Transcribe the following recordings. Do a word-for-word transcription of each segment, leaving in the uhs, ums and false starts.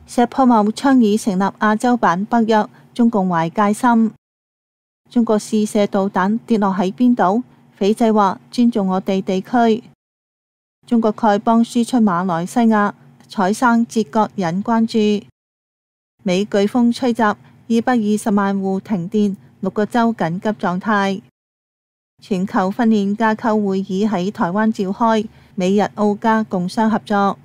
石破茂倡議成立亞洲版北約，中共懷戒心。中國試射導彈跌落喺邊度？斐濟話尊重我哋地區。中國丐幫輸出馬來西亞，採生折割引關注。美颶風吹襲，二百二十萬戶停電，六個州緊急狀態。全球訓練架構會議喺台灣召開，美日澳加共商合作。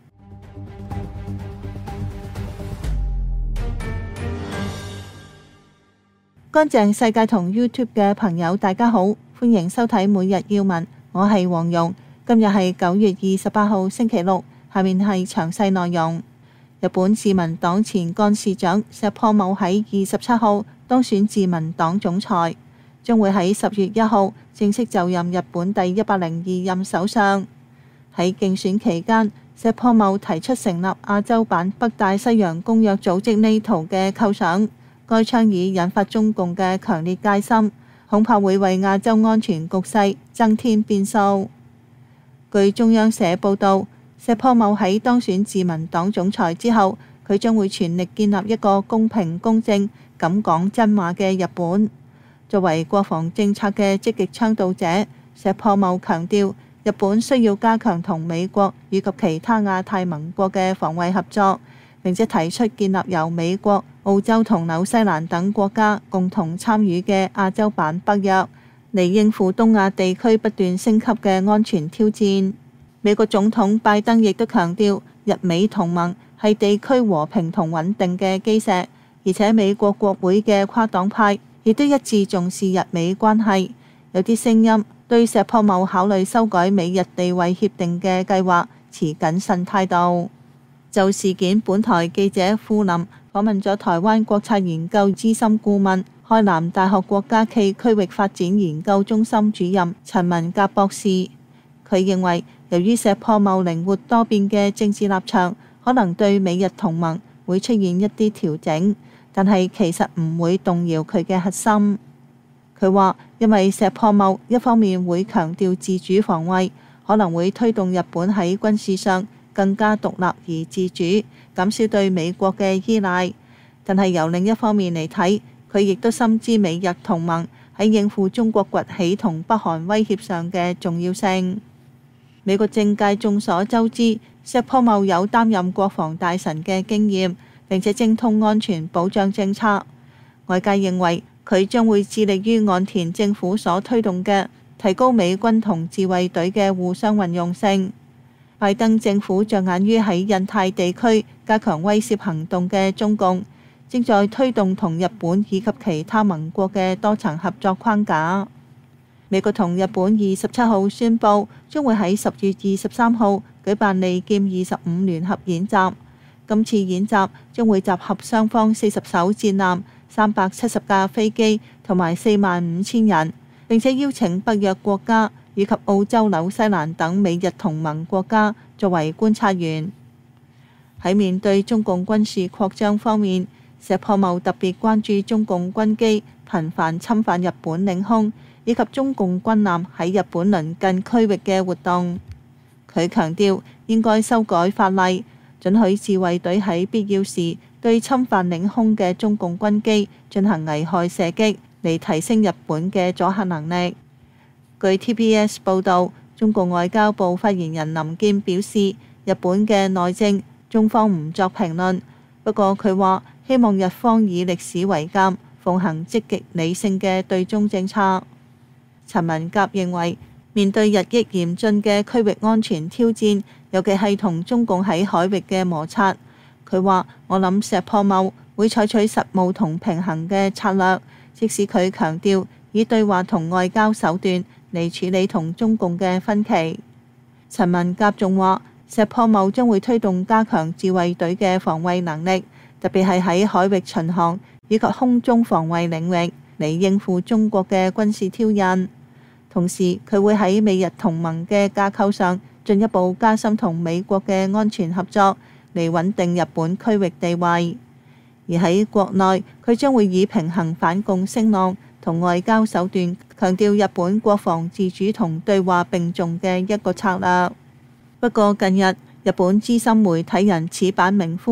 乾淨世界同 YouTube 嘅朋友大家好，歡迎收睇每日要聞，我係黃蓉。今日係九月二十八號星期六，下面係詳細內容。日本自民黨前幹事長石破茂喺二十七號當選自民黨總裁，將會喺十月一號正式就任日本第一百零二任首相。喺競選期間，石破茂提出成立亞洲版北大西洋公約組織 NATO 嘅構想，該倡議引發中共嘅強烈戒心，恐怕會為亞洲安全局勢增添變數。據中央社報導，石破茂喺當選自民黨總裁之後，佢將會全力建立一個公平公正、敢講真話嘅日本。作為國防政策嘅積極倡導者，石破茂強調，日本需要加強同美國以及其他亞太盟國嘅防衛合作，並且提出建立由美國、澳洲同紐西蘭等國家共同參與嘅亞洲版北約，嚟應付東亞地區不斷升級嘅安全挑戰。美國總統拜登亦都強調，日美同盟係地區和平同穩定嘅基石，而且美國國會嘅跨黨派亦都一致重視日美關係。有啲聲音對石破茂考慮修改美日地位協定嘅計劃持謹慎態度。就事件，本台記者傅林訪問咗台灣國策研究資深顧問、開南大學國家暨區域發展研究中心主任陳文甲博士。佢認為，由於石破茂靈活多變嘅政治立場，可能對美日同盟會出現一啲調整，但係其實唔會動搖佢嘅核心。佢話，因為石破茂一方面會強調自主防衛，可能會推動日本喺軍事上更加獨立而自主，減少對美國嘅依賴。但係由另一方面嚟睇，佢亦都深知美日同盟喺應付中國崛起同北韓威脅上嘅重要性。美國政界眾所周知，石破茂有擔任國防大臣嘅經驗，並且精通安全保障政策。外界認為佢將會致力於岸田政府所推動嘅提高美軍同自衛隊嘅互相運用性。拜登政府着眼於喺印太地區加強威懾行動嘅中共，正在推動同日本以及其他盟國嘅多層合作框架。美國同日本二十七號宣布，將會喺十月二十三號舉辦利劍二十五聯合演習。今次演習將會集合雙方四十艘戰艦、三百七十架飛機同埋四萬五千人，並且邀請北約國家以及澳洲、紐西蘭等美日同盟國家作為觀察員。喺面對中共軍事擴張方面，石破茂特別關注中共軍機頻繁侵犯日本領空，以及中共軍艦喺日本鄰近區域嘅活動。佢強調應該修改法例，准許自衛隊喺必要時對侵犯領空嘅中共軍機進行危害射擊，嚟提升日本嘅阻嚇能力。據 T B S 報導，中共外交部發言人林健表示，日本嘅內政中方唔作評論，不過佢話希望日方以歷史為鑑，奉行積極理性嘅對中政策。陳文甲認為，面對日益嚴峻嘅區域安全挑戰，尤其係同中共喺海域嘅摩擦，佢話：我諗石破茂會採取實務同平衡嘅策略，即使佢強調以對話同外交手段嚟處理同中共嘅分歧。陳文甲仲話，石破茂將會推動加強自衛隊嘅防衛能力，特別係喺海域巡航以及空中防衛領域嚟應付中國嘅軍事挑釁。同時，佢會喺美日同盟嘅架構上進一步加深同美國嘅安全合作，嚟穩定日本區域地位。而喺國內，佢將會以平衡反共聲浪同外交手段，強調日本國防自主同對話並重嘅一個策略。不過近日，日本資深媒體人矢板明夫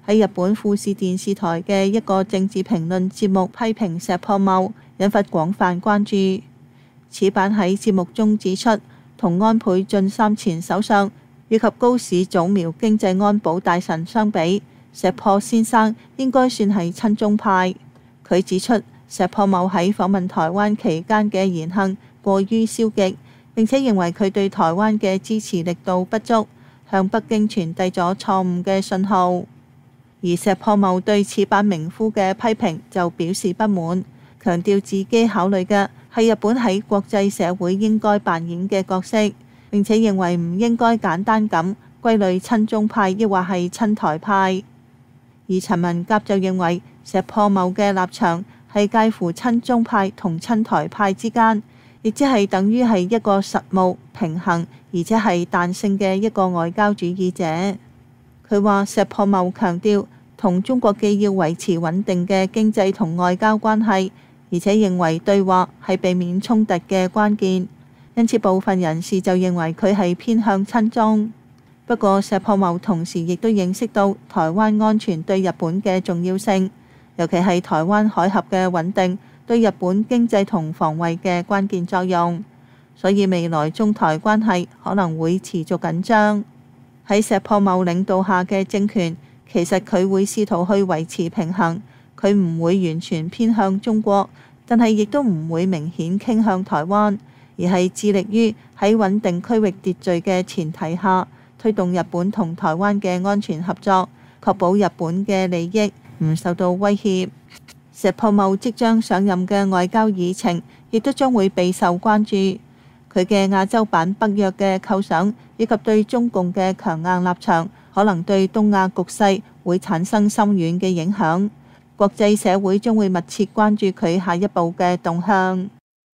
喺日本富士電視台嘅一個政治評論節目批評石破茂，引發廣泛關注。此版喺節目中指出，同安倍晉三前首相以及高市早苗經濟安保大臣相比，石破先生應該算係親中派。佢指出，石破茂喺訪問台灣期間嘅言行過於消極，並且認為佢對台灣嘅支持力度不足，向北京傳遞咗錯誤嘅信號。而石破茂對此版名夫嘅批評就表示不滿，強調自己考慮嘅係日本喺國際社會應該扮演嘅角色，並且認為唔應該簡單咁歸類親中派抑或係親台派。而陳文甲就認為石破茂嘅立場係介乎親中派同親台派之間，亦即係等於係一個實務平衡而且係彈性嘅一個外交主義者。佢話石破茂強調同中國既要維持穩定嘅經濟同外交關係，而且認為對話係避免衝突嘅關鍵，因此部分人士就認為佢係偏向親中。不過石破茂同時亦都認識到台灣安全對日本嘅重要性，尤其係台灣海峽嘅穩定對日本經濟同防衛嘅關鍵作用，所以未來中台關係可能會持續緊張。喺石破茂領導下嘅政權，其實佢會試圖去維持平衡，佢唔會完全偏向中國，但係亦都唔會明顯傾向台灣，而係致力於喺穩定區域秩序嘅前提下，推動日本同台灣嘅安全合作，確保日本嘅利益唔受到威脅。石破茂即將上任嘅外交議程亦都將會備受關注。佢嘅亞洲版北約嘅構想以及對中共嘅強硬立場，可能對東亞局勢會產生深遠嘅影響。國際社會將會密切關注佢下一步嘅動向。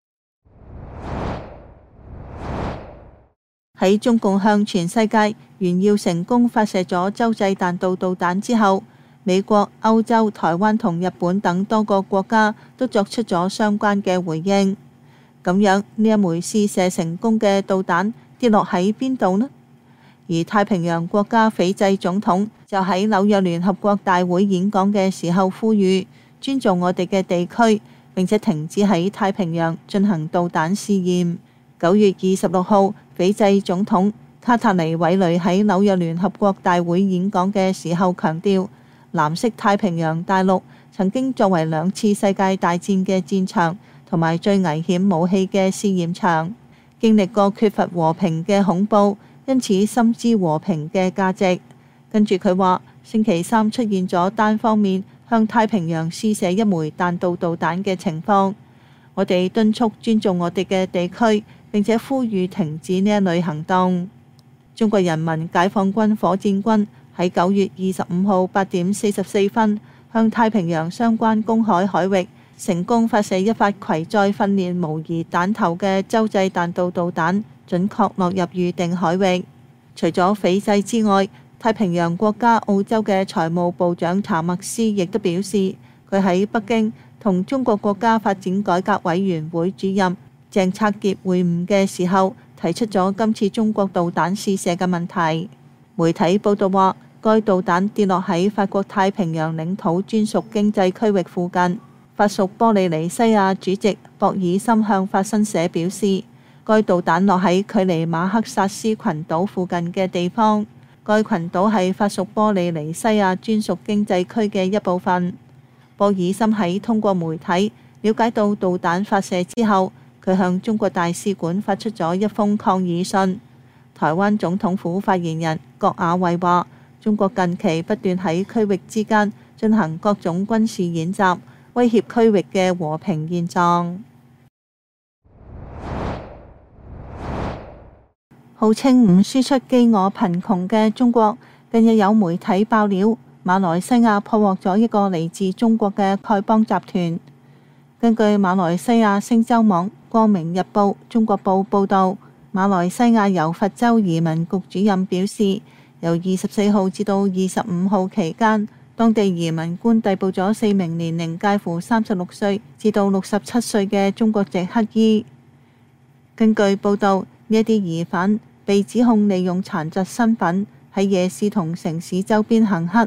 喺中共向全世界炫耀成功發射咗洲際彈道導彈之後，美國、歐洲、台灣同日本等多個國家都作出咗相關嘅回應。咁樣呢一枚試射成功嘅導彈跌落喺邊度呢？而太平洋國家斐濟總統就喺紐約聯合國大會演講嘅時候呼籲尊重我哋嘅地區，並且停止喺太平洋進行導彈試驗。九月二十六號，斐濟總統卡塔尼韋雷喺紐約聯合國大會演講嘅時候強調，藍色太平洋大陸曾經作為兩次世界大戰嘅戰場同埋最危險武器嘅試驗場，經歷過缺乏和平嘅恐怖，因此深知和平嘅價值。跟住佢話，星期三出現咗單方面向太平洋試射一枚彈道導彈嘅情況，我哋敦促尊重我哋嘅地區，並且呼籲停止呢一類行動。中國人民解放軍火箭軍喺九月二十五號八點四十四分向太平洋相關公海海域成功發射一發攜載訓練模擬彈頭嘅洲際彈道導彈，準確落入預定海域。除咗斐濟之外，太平洋國家澳洲嘅財務部長查默斯亦都表示，佢喺北京同中國國家發展改革委員會主任鄭策傑會晤嘅時候，提出咗今次中國導彈試射嘅問題。媒體報道話，該導彈跌落喺法國太平洋領土專屬經濟區域附近。法屬波利尼西亞主席博爾森向法新社表示，該導彈落喺距離馬克薩斯群島附近嘅地方，該群島係法屬波利尼西亞專屬經濟區嘅一部分。博爾森喺通過媒體了解到導彈發射之後，佢向中國大使館發出咗一封抗議信。台灣總統府發言人郭雅慧話，中國近期不斷喺區域之間進行各種軍事演習，威脅區域嘅和平現狀。號稱唔輸出飢餓貧窮嘅中國，近日有媒體爆料，馬來西亞破獲咗一個嚟自中國嘅丐幫集團。根據馬來西亞星洲網、光明日報、中國報報導，馬來西亞柔佛州移民局主任表示，由二十四號至到二十五號期間，當地移民官逮捕咗四名年齡介乎三十六歲至到六十七歲嘅中國籍乞衣。根據報導，呢一啲疑犯被指控利用殘疾身份喺夜市同城市周邊行乞，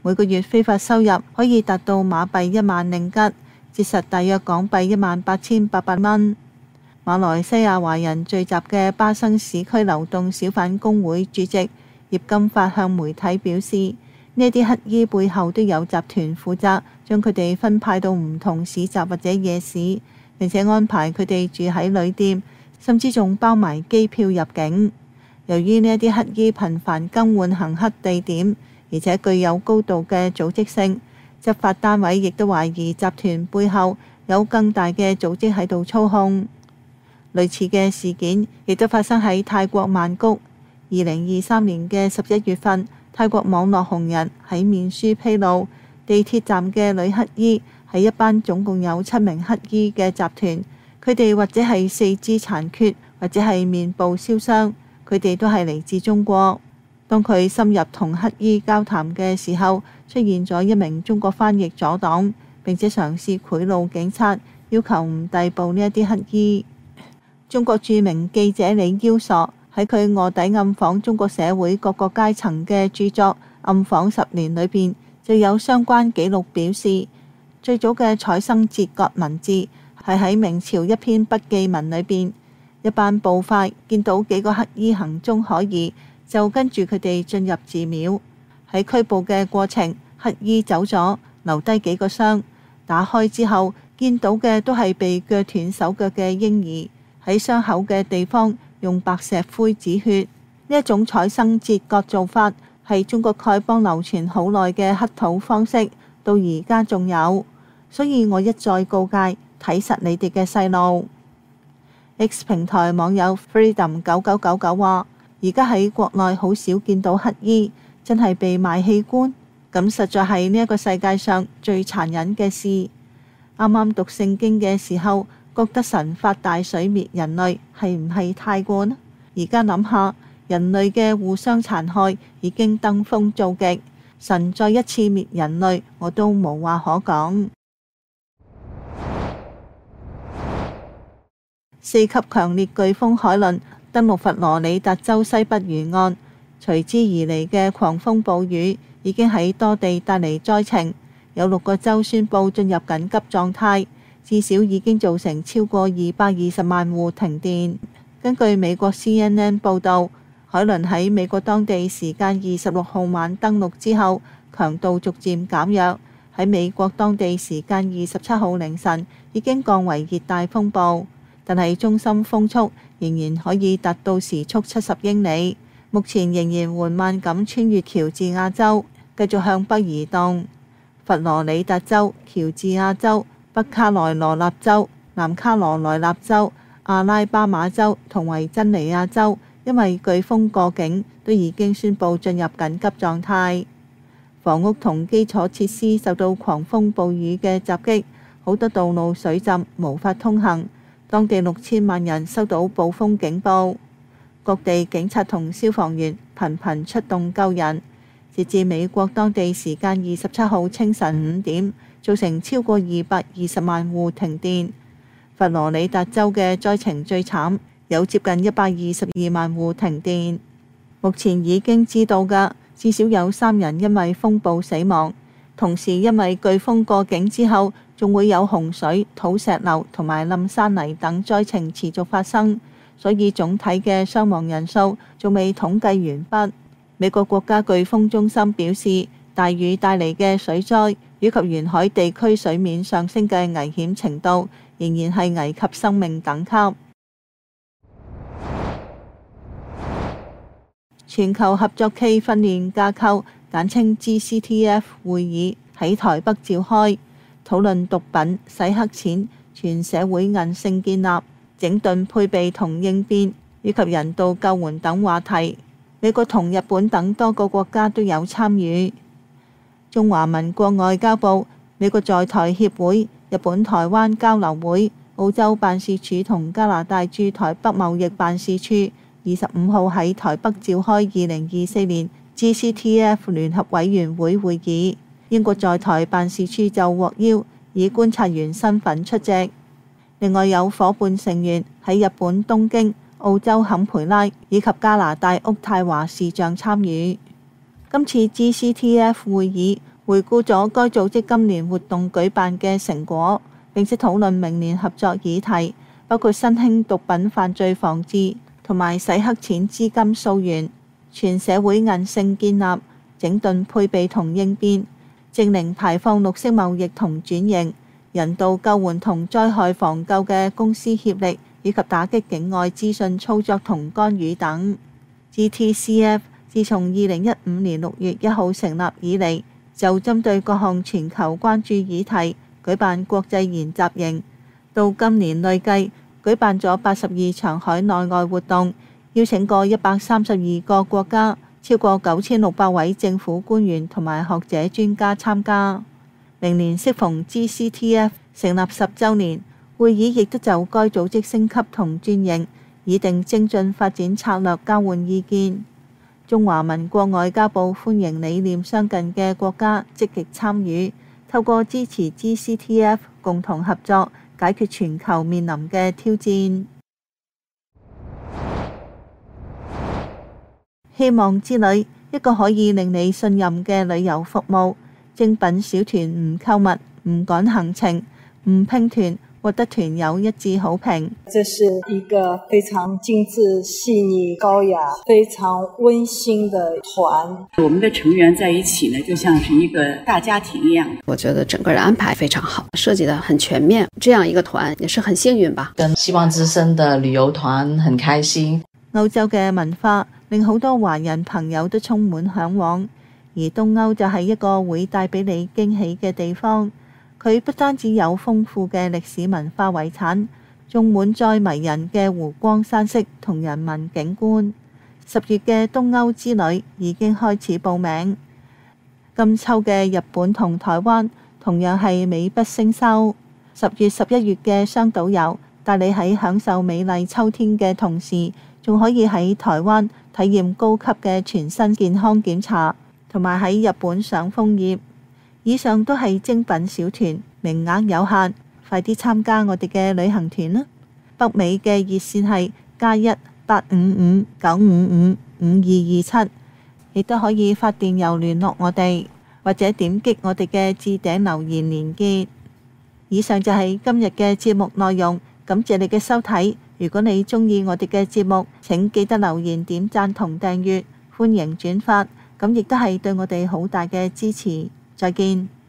每個月非法收入可以達到馬幣一萬令吉，折實大約港幣一萬八千八百蚊。馬來西亞華人聚集嘅巴生市區流動小販工會主席葉金發向媒體表示，呢啲乞兒背後都有集團負責，將佢哋分派到唔同市集或者夜市，並且安排佢哋住喺旅店，甚至仲包埋機票入境。由於呢一啲乞兒頻繁更換行乞地點，而且具有高度嘅組織性，執法單位亦都懷疑集團背後有更大嘅組織喺度操控。類似嘅事件亦都發生喺泰國曼谷。二零二三年嘅十一月份，泰國網絡紅人喺面書披露，地鐵站嘅女乞兒係一班總共有七名乞兒嘅集團，佢哋或者係四肢殘缺，或者係面部燒傷，佢哋都係嚟自中國。當佢深入同乞兒交談嘅時候，出現咗一名中國翻譯阻擋，並且嘗試賄賂警察，要求唔逮捕呢一啲乞兒。中國著名記者李邀索喺佢臥底暗訪中國社會各個階層嘅著作《暗訪十年》裏邊，就有相關記錄表示，最早嘅採生節割文字係喺明朝一篇筆記文裏邊，一班捕快見到幾個乞兒行蹤可疑，就跟住佢哋進入寺廟。喺拘捕嘅過程，乞兒走咗，留低幾個箱，打開之後見到嘅都係被鋸斷手腳嘅嬰兒。喺傷口嘅地方用白石灰止血。呢一種採生節割做法係中國丐幫流傳好耐嘅乞討方式，到而家仲有。所以我一再告誡，睇實你哋嘅細路。X 平台網友 Freedom 九九九九話：而家喺國內好少見到乞兒，真係被賣器官，咁實在係呢一個世界上最殘忍嘅事。啱啱讀聖經嘅時候，覺得神發大水滅人類係唔係太過呢？而家諗下，人類嘅互相殘害已經登峰造極，神再一次滅人類，我都無話可講。四級強烈颶風海倫登陸佛羅里達州西北沿岸，隨之而嚟嘅狂風暴雨已經喺多地帶嚟災情，有六個州宣布進入緊急狀態。至少已經造成超過二百二十萬戶停電。根據美國 C N N 報導，海倫喺美國當地時間二十六號晚登陸之後，強度逐漸減弱，喺美國當地時間二十七號凌晨已經降為熱帶風暴，但係中心風速仍然可以達到時速七十英里，目前仍然緩慢咁穿越喬治亞州，繼續向北移動。佛羅里達州、喬治亞州、北卡羅來納州、南卡羅來納州、阿拉巴馬州同維珍尼亞州，因為颶風過境，都已經宣布進入緊急狀態。房屋同基礎設施受到狂風暴雨嘅襲擊，好多道路水浸，無法通行。當地六千萬人收到暴風警報，各地警察同消防員頻頻出動救人。截至美國當地時間二十七號清晨五點，造成超過二百二十萬戶停電。佛羅里達州嘅災情最慘，有接近一百二十二萬戶停電。目前已經知道嘅至少有三人因為風暴死亡，同時因為颶風過境之後，仲會有洪水、土石流同埋冧山泥等災情持續發生，所以總體嘅傷亡人數仲未統計完畢。美國國家颶風中心表示，大雨帶嚟嘅水災以及沿海地區水面上升嘅危險程度，仍然係危及生命等級。全球合作暨訓練架構簡稱 G C T F 會議喺台北召開，討論毒品、洗黑錢、全社會韌性建立、整頓配備同應變以及人道救援等話題。美國同日本等多個國家都有參與。中華民國外交部、美國在台協會、日本台灣交流會、澳洲辦事處同加拿大駐台北貿易辦事處二十五號喺台北召開二零二四年 G C T F 聯合委員會會議。英國在台辦事處就獲邀以觀察員身份出席。另外有夥伴成員喺日本東京、澳洲坎培拉以及加拿大渥太華視像參與。今次 G C T F 會議回顧咗該組織今年活動舉辦嘅成果，並且討論明年合作議題，包括新興毒品犯罪防治同埋洗黑錢資金溯源、全社會韌性建立、整頓配備同應變、淨零排放綠色貿易同轉型、人道救援同災害防救嘅公司協力，以及打擊境外資訊操作同干預等。G T C F 自從二零一五年六月一號成立以嚟，就針對各項全球關注議題舉辦國際研習營，到今年累計舉辦咗八十二場海內外活動，邀請過一百三十二個國家，超過九千六百位政府官員同埋學者專家參加。明年適逢 G C T F 成立十週年，會議亦都就該組織升級同轉型，擬定精進發展策略，交換意見。中華民國外交部歡迎理念相近嘅國家積極參與，透過支持 G C T F 共同合作，解決全球面臨嘅挑戰。希望之旅，一個可以令你信任嘅旅遊服務。精品小團唔購物，唔趕行程，唔拼團，獲得團友一致好評。 這是一個非常精緻、細膩、高雅、非常溫馨的團。 我們的成員在一起呢，就像是一個大家庭一樣。 我覺得整個的安排非常好，設計得很全面。這樣一個團也是很幸運吧。 跟希望之聲的旅遊團很開心。 歐洲嘅文化令好多華人朋友都充滿嚮往。而東歐就係一個會帶俾你驚喜嘅地方，佢不單止有豐富嘅歷史文化遺產，仲滿載迷人嘅湖光山色同人文景觀。十月嘅東歐之旅已經開始報名，今秋嘅日本同台灣同樣係美不勝收。十月十一月嘅雙島遊帶你喺享受美麗秋天嘅同時，仲可以喺台灣體驗高級嘅全身健康檢查，同埋喺日本賞楓葉。以上都係精品小團，名額有限，快啲參加我哋嘅旅行團啦！北美嘅熱線係加一八五五九五五五二二七，亦都可以發電郵聯絡我哋，或者點擊我哋嘅置頂留言連結。以上就係今日嘅節目內容，感謝你嘅收睇。如果你鍾意我哋嘅節目，請記得留言、點讚同訂閱，歡迎轉發。咁亦都係對我哋好大嘅支持。再見。